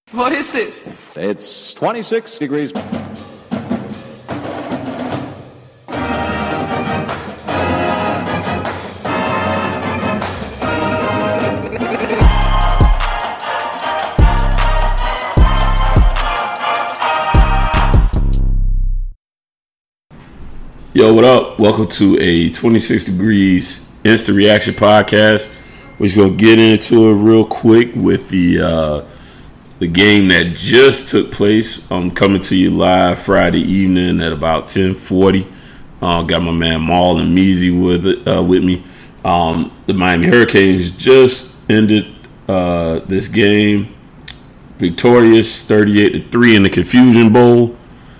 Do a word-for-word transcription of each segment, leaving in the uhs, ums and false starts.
What is this? It's twenty-six degrees. Yo, what up? Welcome to a twenty-six degrees instant reaction podcast. We're just gonna get into it real quick with the uh, the game that just took place. I'm coming to you live Friday evening at about ten forty. Uh, got my man Maul and Measy with it, uh, with me. Um, the Miami Hurricanes just ended uh, this game victorious, thirty-eight to three in the Confusion Bowl.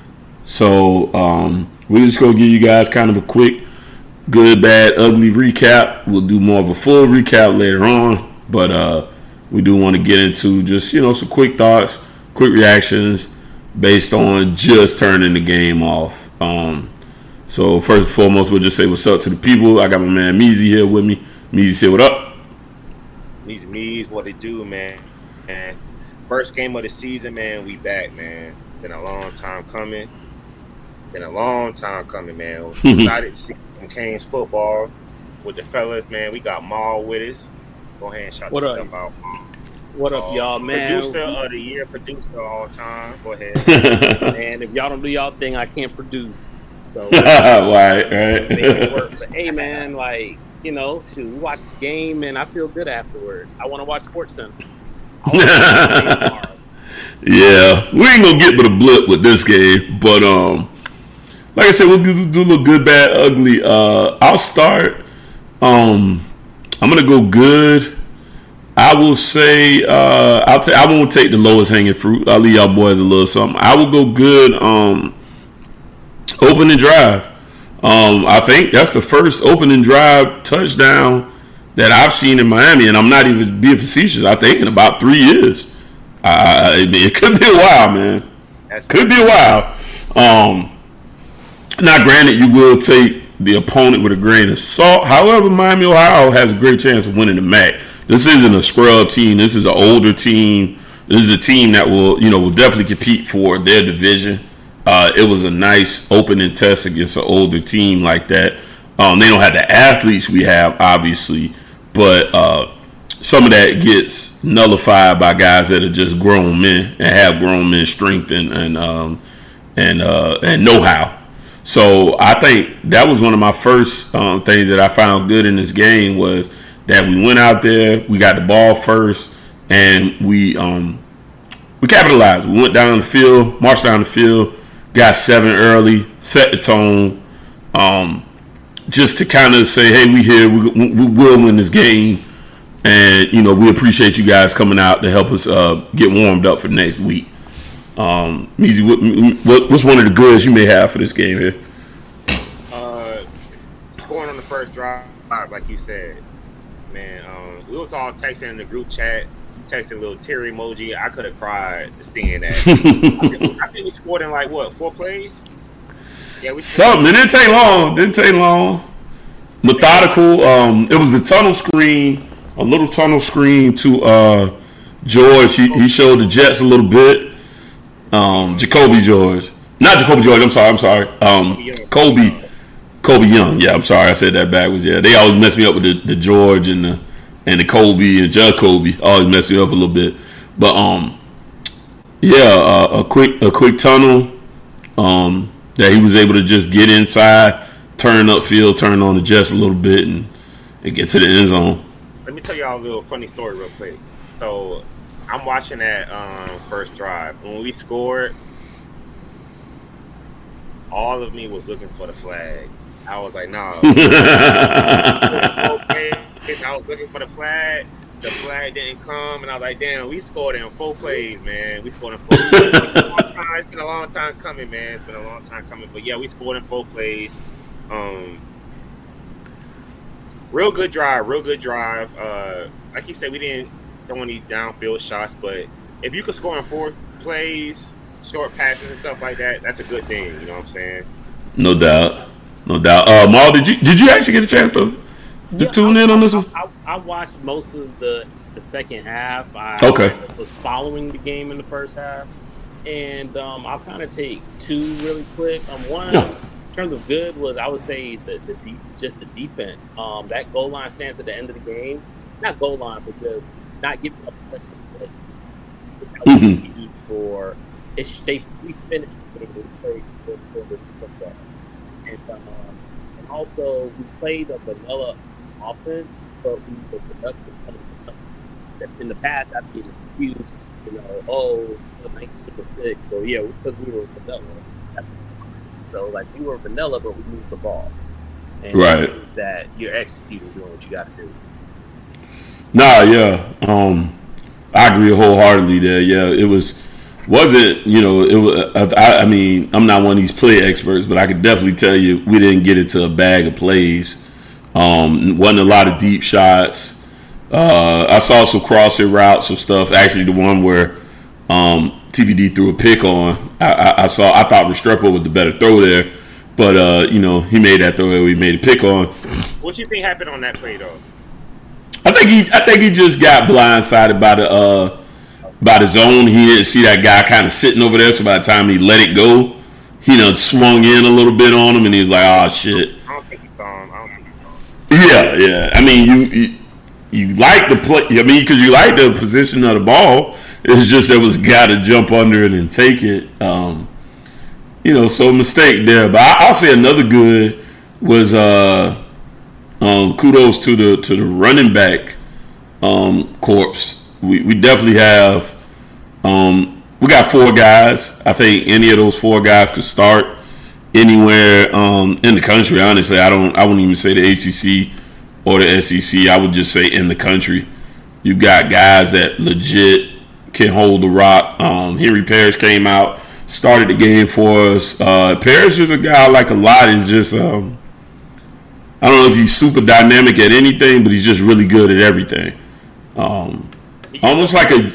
So. Um, We're just going to give you guys kind of a quick, good, bad, ugly recap. We'll do more of a full recap later on. But uh, we do want to get into just, you know, some quick thoughts, quick reactions based on just turning the game off. Um, so first and foremost, we'll just say what's up to the people. I got my man Measy here with me. Measy, say what up. Measy, Measy, what it do, man. And first game of the season, man, we back, man. Been a long time coming. Been a long time coming, man. We're excited to see some Canes football with the fellas, man. We got Maul with us. Go ahead and shout what yourself up? out, Maul. What up, uh, y'all, man? Producer of the year, producer all time. Go ahead. Man, if y'all don't do y'all thing, I can't produce. So, right, right. Make it work. But hey, man, like, you know, shoot, we watch the game, and I feel good afterward. I want to watch SportsCenter. I wanna watch the game tomorrow. Yeah, we ain't gonna get but a blip with this game, but um. Like I said, we'll do, do a little good, bad, ugly. Uh, I'll start. Um, I'm gonna go good. I will say uh, I'll take. I won't take the lowest hanging fruit. I'll leave y'all boys a little something. I will go good. Um, opening drive. Um, I think that's the first opening drive touchdown that I've seen in Miami, and I'm not even being facetious. I think in about three years. Uh, it could be a while, man. That's could be a while. Um. Now, granted, you will take the opponent with a grain of salt. However, Miami, Ohio has a great chance of winning the M A C. This isn't a scrub team. This is an older team. This is a team that will, you know, will definitely compete for their division. Uh, it was a nice opening test against an older team like that. Um, they don't have the athletes we have, obviously, but uh, some of that gets nullified by guys that are just grown men and have grown men strength and and um, and uh, and know-how. So I think that was one of my first um, things that I found good in this game was that we went out there, we got the ball first, and we um, we capitalized. We went down the field, marched down the field, got seven early, set the tone, um, just to kind of say, hey, we here, we, we will win this game, and you know we appreciate you guys coming out to help us uh, get warmed up for next week. Um, Measy, what, what's one of the goods you may have for this game here? Uh, scoring on the first drive, like you said, man. Um, we was all texting in the group chat, texting a little tear emoji. I could have cried seeing that. I, think, I think we scored in like what four plays? Yeah, we something. It didn't take long. Didn't take long. Methodical. Um, it was the tunnel screen, a little tunnel screen to uh George. He he showed the Jets a little bit. Um, Jacoby George, not Jacoby George. I'm sorry. I'm sorry. Um, Kobe, Kobe Young. Yeah, I'm sorry. I said that backwards. Yeah, they always mess me up with the, the George and the and the Kobe and Jacoby. Always mess me up a little bit. But um, yeah, uh, a quick a quick tunnel. Um, that he was able to just get inside, turn upfield, turn on the Jets a little bit, and, and get to the end zone. Let me tell y'all a little funny story real quick. So. I'm watching that um, first drive. When we scored, all of me was looking for the flag. I was like, no. Nah. I was looking for the flag. The flag didn't come, and I was like, damn, we scored in four plays, man. We scored in four plays. It's been a long time, it's been a long time coming, man. It's been a long time coming. But, yeah, we scored in four plays. Um, real good drive, real good drive. Uh, like you said, we didn't throw any downfield shots, but if you could score in four plays, short passes and stuff like that, that's a good thing. You know what I'm saying? No doubt, no doubt. Uh, Maul, did you did you actually get a chance to, to yeah, tune I, in on this one? I, I, I watched most of the the second half. I Okay. was following the game in the first half, and um, I'll kind of take two really quick. Um, one Yeah. in terms of good was I would say the the def- just the defense. Um, that goal line stance at the end of the game, not goal line, but just not giving up touches. That was Mhm. huge for it. They we finished the game. We played for for the football, and um, and also we played a vanilla offense, but we were productive. In the past, that'd be an excuse, you know, oh, nineteen to six, or yeah, because we were vanilla. So, like, we were vanilla, but we moved the ball. And Right. it means that you're executing, doing what you got to do. Nah, yeah. Um, I agree wholeheartedly there. Yeah, it was wasn't you know it was. I, I mean, I'm not one of these play experts, but I could definitely tell you we didn't get into a bag of plays. Um, wasn't a lot of deep shots. Uh, I saw some crossing routes, some stuff. Actually, the one where um, T V D threw a pick on, I, I, I saw. I thought Restrepo was the better throw there, but uh, you know he made that throw that we made a pick on. What you think happened on that play though? I think he, I think he just got blindsided by the uh, by the zone. He didn't see that guy kind of sitting over there. So by the time he let it go, he done swung in a little bit on him, and he was like, "Oh shit." I don't think he saw him. I don't think he saw him. Yeah, yeah. I mean, you you, you like the play. I mean, because you like the position of the ball. It's just there was a guy to jump under it and take it. Um, you know, so mistake there. But I, I'll say another good was uh, um, kudos to the to the running back um, corps. We we definitely have. Um, we got four guys. I think any of those four guys could start anywhere um, in the country. Honestly, I don't. I wouldn't even say the A C C or the S E C. I would just say in the country. You got guys that legit can hold the rock. Um, Henry Parrish came out, started the game for us. Uh, Parrish is a guy I like a lot. He's just, um, I don't know if he's super dynamic at anything, but he's just really good at everything. Um, almost like a,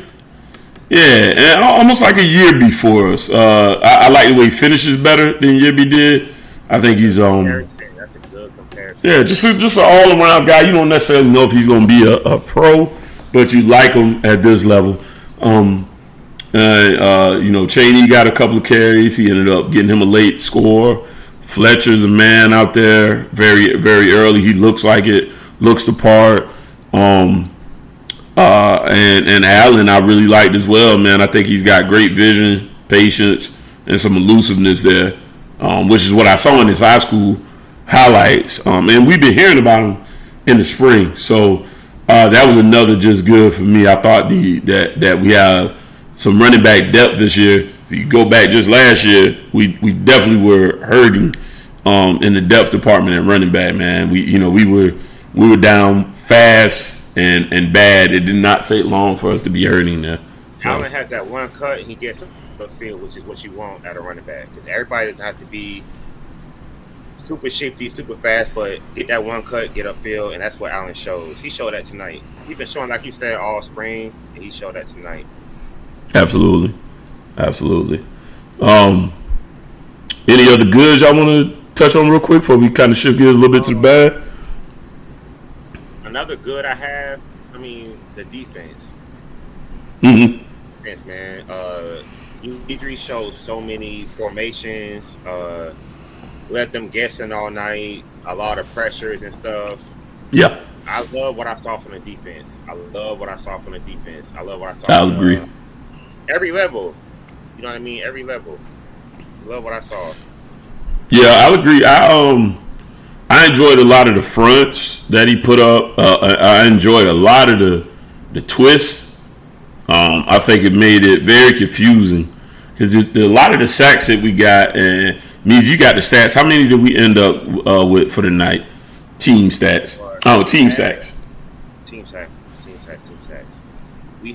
yeah, and almost like a year before us. Uh, I, I like the way he finishes better than Yibby did. I think he's um. That's a good comparison. Yeah, just a, just an all around guy. You don't necessarily know if he's going to be a, a pro, but you like him at this level. Um, uh, uh, you know, Chaney got a couple of carries. He ended up getting him a late score. Fletcher's a man out there, very very early. He looks like it, looks the part. Um, uh, and and Allen, I really liked as well, man. I think he's got great vision, patience, and some elusiveness there, um, which is what I saw in his high school highlights. Um, and we've been hearing about him in the spring, so. Uh, that was another just good for me. I thought the that that we have some running back depth this year. If you go back just last year, we, we definitely were hurting um, in the depth department at running back. Man, we you know we were we were down fast and, and bad. It did not take long for us to be hurting there. So. Allen has that one cut, and he gets the field, which is what you want out of running back. Because everybody doesn't have to be super shifty, super fast, but get that one cut, get upfield, and that's what Allen shows. He showed that tonight. He's been showing, like you said, all spring, and he showed that tonight. Absolutely, absolutely. Um, any other goods y'all want to touch on real quick before we kind of shift gears a little bit to the bad? Another good I have, I mean, the defense. Mm-hmm. Defense, man. Uh, Idris showed so many formations. Uh, let them guessing all night. A lot of pressures and stuff. Yeah. I love what I saw from the defense. I love what I saw from the defense. I love what I saw. I'll from, agree. Uh, every level. You know what I mean? Every level. Love what I saw. Yeah, I'll agree. I um, I enjoyed a lot of the fronts that he put up. Uh, I, I enjoyed a lot of the the twists. Um, I think it made it very confusing because a lot of the sacks that we got, and means you got the stats. How many did we end up uh, with for the night? Team stats. Oh, team sacks. Team sacks. Team sacks. Team sacks. We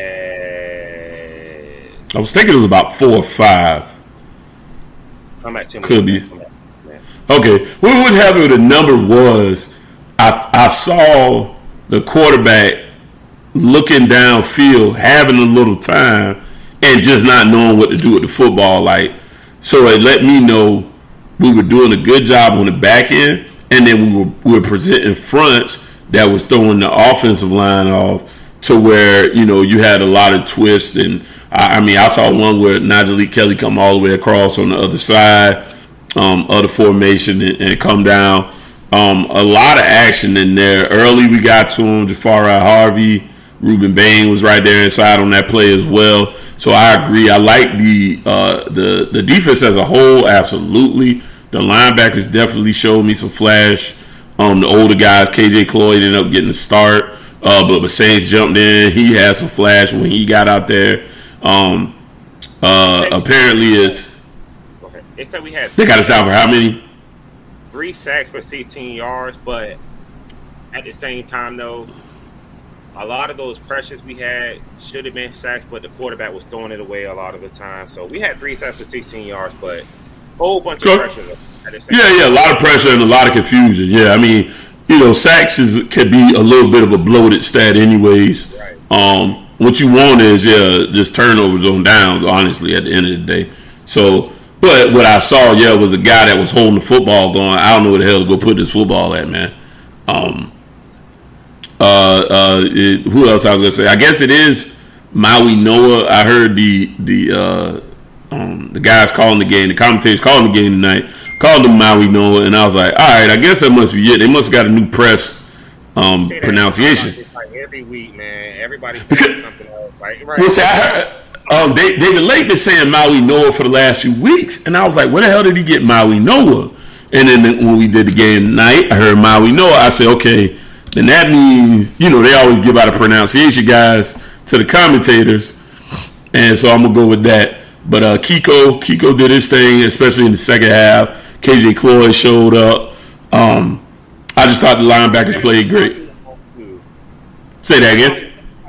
had. I was thinking it was about four or five. Come back to me. Could be. Come back. Yeah. Okay. What would happen? The number was I I saw the quarterback looking downfield, having a little time, and just not knowing what to do with the football. Like, so it let me know we were doing a good job on the back end, and then we were we were presenting fronts that was throwing the offensive line off. to where, you know, you had a lot of twists. And I, I mean, I saw one where Najee Kelly come all the way across on the other side um, of the formation and, and come down. Um, a lot of action in there. Early we got to him. Jafari Harvey, Ruben Bain was right there inside on that play as well. So I agree. I like the uh, the the defense as a whole. Absolutely, the linebackers definitely showed me some flash. Um, the older guys, K J Cloyd ended up getting the start, uh, but but Saints jumped in. He had some flash when he got out there. Um, uh, apparently, is okay. They said we had they got us down for how many? Three sacks for sixteen yards, but at the same time, though, a lot of those pressures we had should have been sacks, but the quarterback was throwing it away a lot of the time. So we had three sacks for sixteen yards, but a whole bunch Go. of pressure. At the same Yeah, time. yeah, a lot of pressure and a lot of confusion. Yeah, I mean, you know, sacks is could be a little bit of a bloated stat, anyways. Right. Um, what you want is yeah, just turnovers on downs. Honestly, at the end of the day, so. But what I saw, yeah, was a guy that was holding the football going, I don't know where the hell to go put this football at, man. Um, uh, uh, it, who else I was going to say? I guess it is Maui Noah. I heard the the uh, um, the guys calling the game, the commentators calling the game tonight, called him Maui Noah, and I was like, all right, I guess that must be it. They must have got a new press um, Say that pronunciation. like every week, man. Everybody says something else. Like, right. Well, see, I heard, um, they, David Lake been saying Maui Noah for the last few weeks, and I was like, where the hell did he get Maui Noah? And then when we did the game tonight, I heard Maui Noah. I said, okay, then that means, you know, they always give out a pronunciation, guys, to the commentators, and so I'm gonna go with that. But uh, Kiko, Kiko did his thing, especially in the second half. K J Cloyd showed up. Um, I just thought the linebackers played great. Say that again.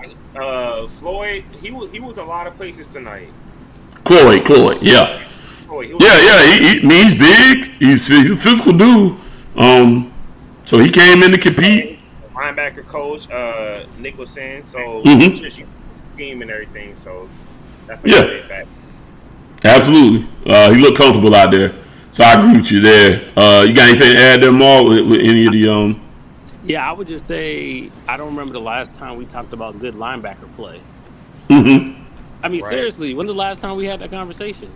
Uh, Floyd, he was he was a lot of places tonight. Cloyd, Cloyd, yeah. Floyd, he was Yeah, yeah, he, he, I mean, he's big. He's, he's a physical dude. Um, so he came in to compete. Linebacker coach, uh, Nicholson. So Mhm. just you team and everything. So that's Yeah. yeah. Back. Absolutely. Uh, he looked comfortable out there. So I agree with you there. Uh, you got anything to add there, Mark, with, with any of the um? Yeah, I would just say I don't remember the last time we talked about good linebacker play. Mm-hmm. I mean, Right. seriously, when the last time we had that conversation?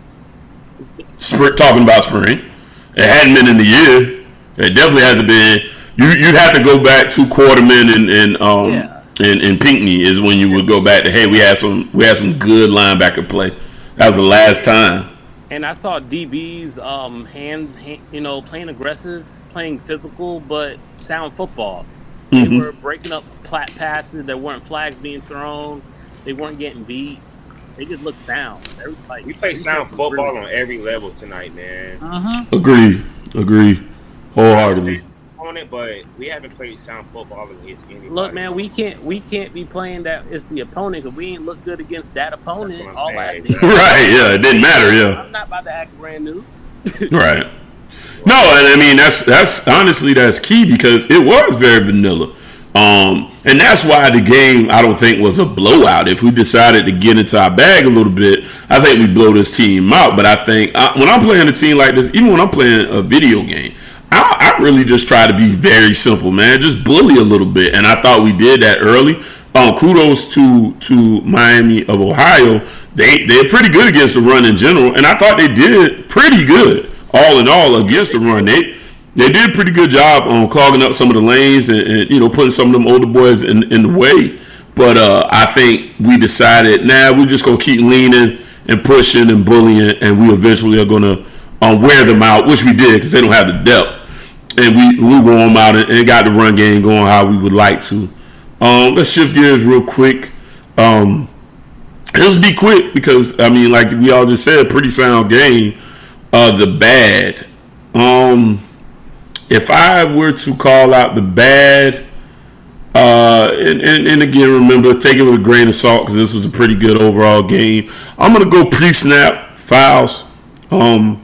Spring, talking about spring. It hadn't been in the year. It definitely hasn't been. You you'd have to go back to Quarterman and and um Yeah. and, and Pinckney is when you would go back to hey we had some we had some good linebacker play. That was the last time. And I saw D B's um, hands, hand, you know, playing aggressive, playing physical, but sound football. They Mhm. were breaking up plat passes. There weren't flags being thrown. They weren't getting beat. They just looked sound. They were like, We play sound football on every level tonight, man. Uh-huh. Agree, agree, wholeheartedly. On it, but we haven't played sound football against anybody. Look, man, we can't we can't be playing that it's the opponent because we ain't look good against that opponent That's what I'm all saying, last exactly. season. Right? Yeah, it didn't matter. Yeah. I'm not about to act brand new. Right. No, and I mean that's that's honestly that's key because it was very vanilla, um, and that's why the game I don't think was a blowout. If we decided to get into our bag a little bit, I think we blow this team out. But I think I, when I'm playing a team like this, even when I'm playing a video game, I, I really just try to be very simple, man. Just bully a little bit, and I thought we did that early. Um, kudos to to Miami of Ohio. They they're pretty good against the run in general, and I thought they did pretty good. All in all, against the run, they they did a pretty good job on clogging up some of the lanes and, and you know putting some of them older boys in, in the way. But uh, I think we decided, nah, we're just gonna keep leaning and pushing and bullying, and we eventually are gonna um, wear them out, which we did because they don't have the depth, and we we wore them out and, and got the run game going how we would like to. Um, let's shift gears real quick. Um, let's be quick because I mean, like we all just said, pretty sound game. Uh, the bad. Um, if I were to call out the bad, uh, and, and, and again, remember, take it with a grain of salt because this was a pretty good overall game. I'm gonna go pre-snap fouls. Um,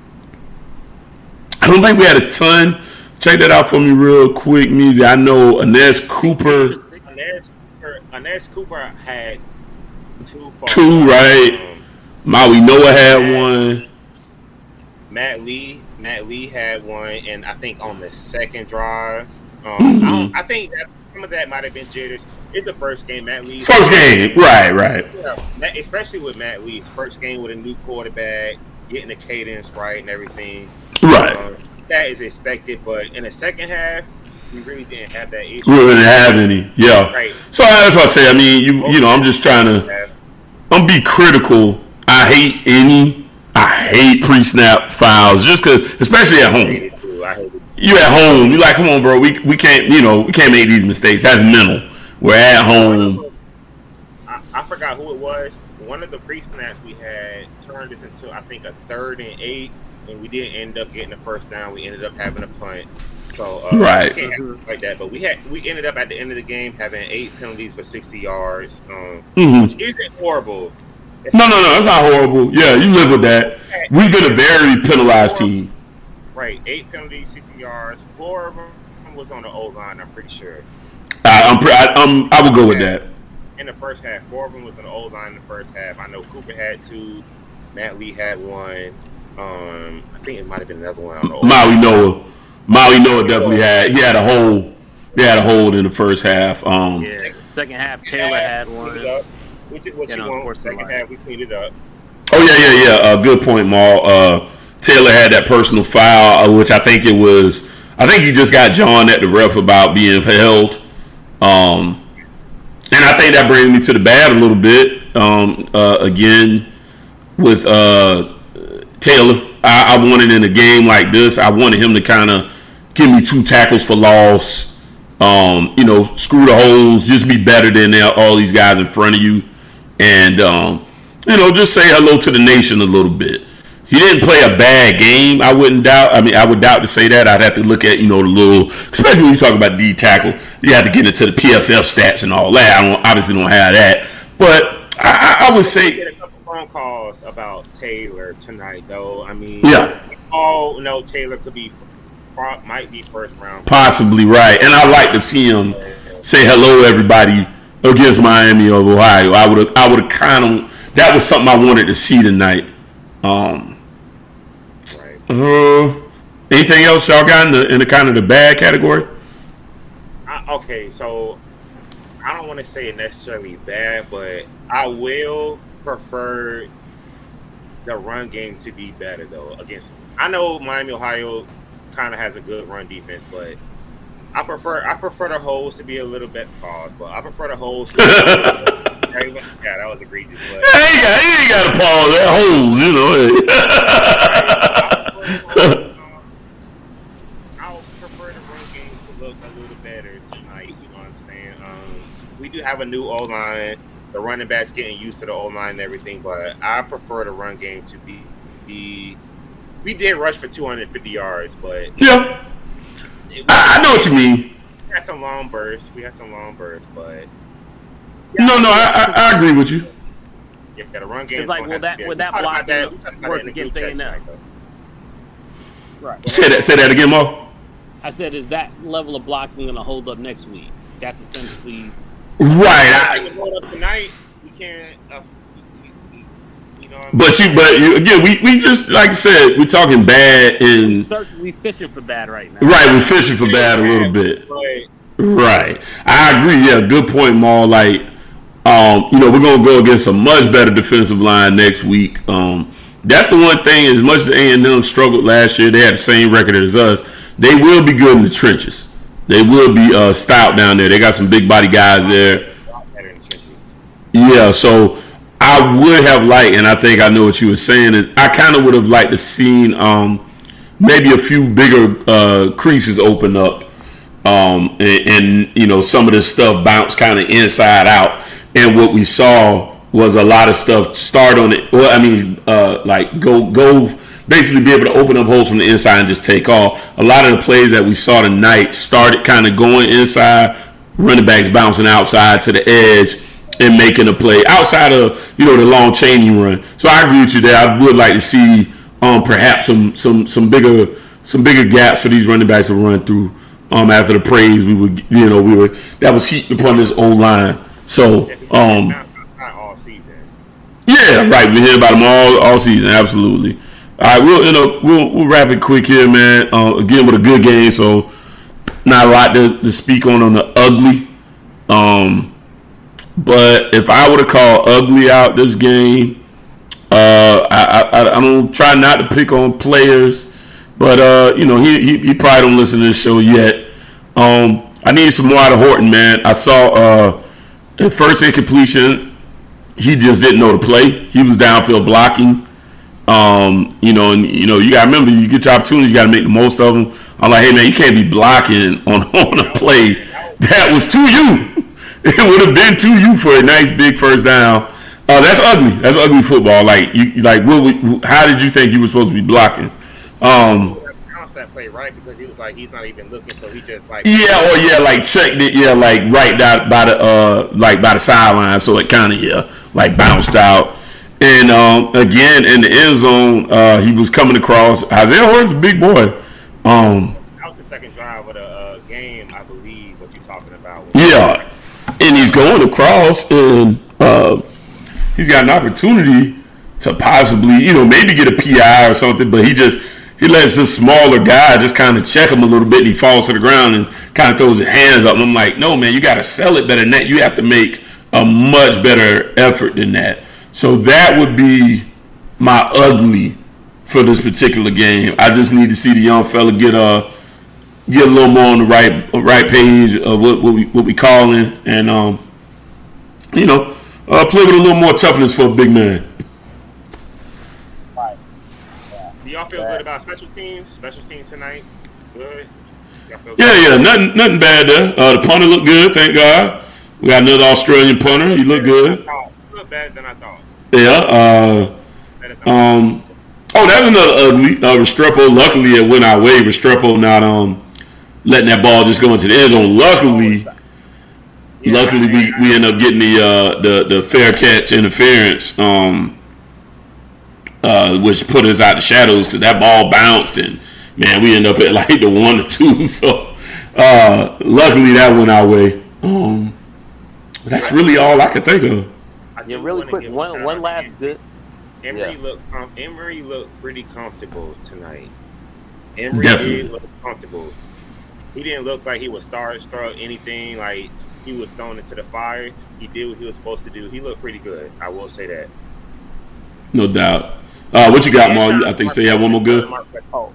I don't think we had a ton. Check that out for me real quick, Meezy. I know Inez Cooper. Inez Cooper, Inez Cooper had two. Falls. Two, right? Um, Maui Noah had one. Matt Lee, Matt Lee had one, and I think on the second drive, um, Mm-hmm. I, don't, I think that some of that might have been jitters. it's a first game. Matt Lee. First game, right, right. Yeah, especially with Matt Lee's first game with a new quarterback, getting the cadence right and everything. Right. Um, that is expected, but in the second half, we really didn't have that issue. We didn't have any, yeah. Right. So that's what I say. I mean, you you know, I'm just trying to, I'm be critical. I hate any, I hate pre-snap fouls, just because, especially at home. I hate it too. I hate it. You at home, you like, come on, bro. We we can't, you know, we can't make these mistakes. That's mental. We're at home. I, I forgot who it was. One of the pre-snaps we had turned us into, I think, a third and eight, and we didn't end up getting the first down. We ended up having a punt. So uh, right, we can't have like that. But we had we ended up at the end of the game having eight penalties for sixty yards, um, mm-hmm. which isn't horrible. No, no, no, it's not horrible. Yeah, you live with that. We've been a very penalized team. Right, eight penalties, sixty yards. Four of them was on the O line. I'm pretty sure. I, I'm, pre- I, I'm, I would go with that. In the first half, four of them was on the O line in the first half. I know Cooper had two. Matt Lee had one. Um, I think it might have been another one on the O line. Maui Noah. Maui Noah definitely had. He had a hold. He had a hold in the first half. Um, yeah. Second half, Taylor had one. Which is what you, you want. Second half, we cleaned it up. Oh yeah, yeah, yeah. Uh, good point, Maul. Uh, Taylor had that personal foul, uh, which I think it was. I think he just got John at the ref about being held. Um, and I think that brings me to the bad a little bit. Um, uh, again, with uh, Taylor, I, I wanted in a game like this, I wanted him to kind of give me two tackles for loss. Um, you know, screw the holes, just be better than all these guys in front of you, and um, you know, just say hello to the nation a little bit. He didn't play a bad game. I wouldn't doubt. I mean, I would doubt to say that. I'd have to look at, you know, the little, especially when you talk about D tackle, you have to get into the P F F stats and all that. I don't obviously don't have that, but I, I would say get a couple phone calls about Taylor tonight, though. I mean, yeah, we all know Taylor could be, might be first round, possibly right. And I like to see him say hello, everybody, against Miami of Ohio. I would, I would have kind of. That was something I wanted to see tonight. Um. Uh, anything else y'all got in the in the kind of the bad category? I, okay, so I don't want to say necessarily bad, but I will prefer the run game to be better though. Against, I know Miami, Ohio, kind of has a good run defense, but I prefer I prefer the holes to be a little bit pause, but I prefer the holes. To be yeah, that was egregious. But yeah, he ain't got he ain't got to pause that holes, you know. um, I'll prefer the run game to look a little better tonight. You know what I'm saying? Um, we do have a new O line. The running backs getting used to the O line and everything, but I prefer the run game to be be. We did rush for two hundred fifty yards, but yeah, I, I know what you mean. We had some long bursts. We had some long bursts, but yeah, no, no, I, I, I agree with you. Yeah, the run game. It's like, will that would that block work against A and M? Right. Say that. Say that again, Mo. I said, is that level of blocking going to hold up next week? That's essentially right. I, hold up tonight. We can't. Uh, we, we, you know. But you, but you, again, we, we just like I said, we're talking bad and we fishing for bad right now. Right, we're fishing for bad a little bit. Right. I agree. Yeah, good point, Maul. Like, um, you know, we're gonna go against a much better defensive line next week. Um. That's the one thing. As much as A and M struggled last year, they had the same record as us. They will be good in the trenches. They will be uh, stout down there. They got some big body guys there. Yeah, so I would have liked, and I think I know what you were saying, is I kind of would have liked to seen um, maybe a few bigger uh, creases open up, um, and, and you know some of this stuff bounce kind of inside out. And what we saw was a lot of stuff start on it. Well, I mean, uh, like go go basically be able to open up holes from the inside and just take off. A lot of the plays that we saw tonight started kind of going inside, running backs bouncing outside to the edge and making a play outside of, you know, the long Chaney run. So I agree with you there. I would like to see um, perhaps some some some bigger some bigger gaps for these running backs to run through. Um, after the praise we would, you know, we were that was heaped upon this old line. So. Um, Yeah, right. We hear about them all all season. Absolutely. All right, we'll you know we'll we'll wrap it quick here, man. Uh, again with a good game, so not a lot to, to speak on on the ugly. Um, But if I were to call ugly out this game, uh, I, I I don't try not to pick on players, but uh, you know he, he he probably don't listen to this show yet. Um, I need some more out of Horton, man. I saw uh, at first incompletion, he just didn't know the play. He was downfield blocking. Um, you know, and you know you gotta remember, you get your opportunities, you gotta make the most of them. I'm like, hey man, you can't be blocking on on a play that was to you. It would have been to you for a nice big first down. Uh, that's ugly. That's ugly football. Like you, like what? We, how did you think you were supposed to be blocking? Um, that play right because he was like he's not even looking, so he just like yeah, or yeah, like checked it, yeah, like right down by the uh, like by the sideline, so it kind of yeah, like bounced out. And um, again in the end zone, uh, he was coming across. Isaiah Horton's a big boy. Um, that was the second drive of the uh, game, I believe. What you're talking about? Yeah. And he's going across, and uh, he's got an opportunity to possibly, you know, maybe get a P I or something, but he just, he lets this smaller guy just kind of check him a little bit, and he falls to the ground and kind of throws his hands up. And I'm like, no, man, you got to sell it better than that. You have to make a much better effort than that. So that would be my ugly for this particular game. I just need to see the young fella get a, get a little more on the right right page of what, what we what we calling, and um, you know, uh, play with a little more toughness for a big man. Right. Yeah. Do y'all feel good about special teams? Special teams tonight? Good. Yeah, good? yeah, nothing nothing bad there. Uh, the punter looked good, thank God. We got another Australian punter. He looked good. A little better than I thought. Yeah. Uh, um. Oh, that's another ugly. Uh, Restrepo. Luckily, it went our way. Restrepo not um. letting that ball just go into the end zone. Luckily, yeah, luckily we, we end up getting the uh, the the fair catch interference, um, uh, which put us out the shadows because that ball bounced and man, we end up at like the one or two. So uh, luckily that went our way. Um, but that's really all I could think of. Yeah, really quick. One one last good. Emory yeah. looked um, Emory looked pretty comfortable tonight. Emory Definitely did look comfortable. He didn't look like he was starstruck, anything like he was thrown into the fire. He did what he was supposed to do. He looked pretty good. I will say that. No doubt. Uh, what you got, Maul? I think so. You have one more good. Oh,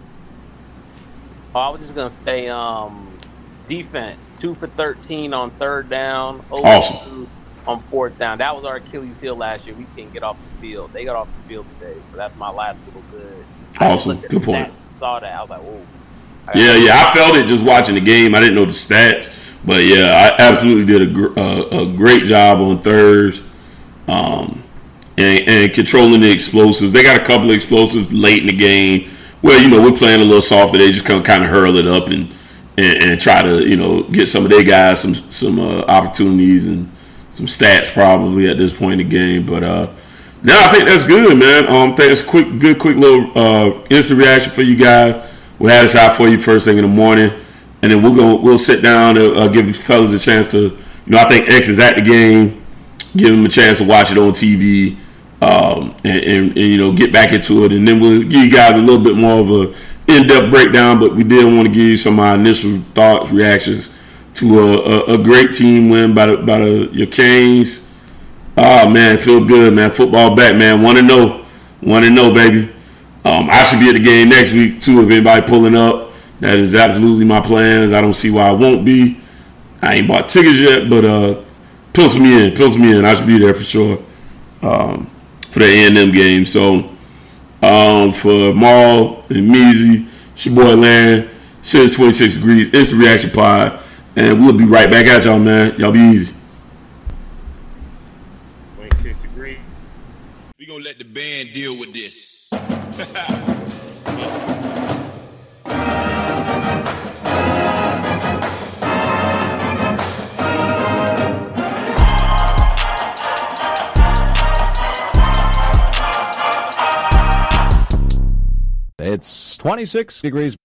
I was just gonna say, um, defense two for thirteen on third down. Awesome. On fourth down. That was our Achilles heel last year. We couldn't get off the field. They got off the field today. So that's my last little good. Awesome. Good point. Stats, saw that. I was like, whoa. Yeah, yeah, I felt it just watching the game. I didn't know the stats, but yeah, I absolutely did a, gr- uh, a great job on third, um, and, and controlling the explosives. They got a couple of explosives late in the game where you know we're playing a little softer. They just kind of kind of hurl it up and, and and try to you know get some of their guys some some uh, opportunities and some stats probably at this point in the game. But uh, no, I think that's good, man. Um, I think it's a quick, good, quick little uh, instant reaction for you guys. We'll have this out for you first thing in the morning, and then we'll go. We'll sit down and uh, give you fellas a chance to, you know, I think X is at the game. Give them a chance to watch it on T V, um, and, and, and you know get back into it, and then we'll give you guys a little bit more of a in-depth breakdown. But we did want to give you some of our initial thoughts, reactions to a, a, a great team win by the, by the, your Canes. Oh man, feel good, man. Football back, man. Want to know, want to know, baby. Um, I should be at the game next week, too, if anybody pulling up. That is absolutely my plans. I don't see why I won't be. I ain't bought tickets yet, but uh, pencil me in. Pencil me in. I should be there for sure um, for the A and M game. So, um, for Maul and Measy, it's your boy Larry. Shit's twenty-six degrees. It's the Reaction Pod. And we'll be right back at y'all, man. Y'all be easy. twenty-six degrees. We gonna let the band deal with this. It's twenty-six degrees.